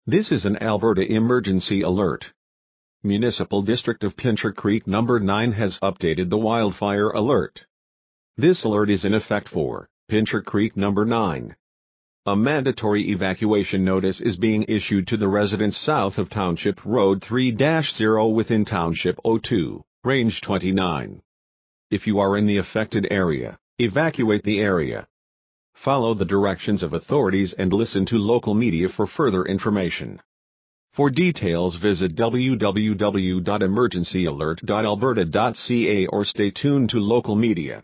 This is an Alberta emergency alert. Municipal District of Pincher Creek Number 9 has updated the wildfire alert. This alert is in effect for Pincher Creek Number 9. A mandatory evacuation notice is being issued to the residents south of Township Road 3-0 within Township 02, Range 29. If you are in the affected area, evacuate the area. Follow the directions of authorities and listen to local media for further information. For details, visit www.emergencyalert.alberta.ca or stay tuned to local media.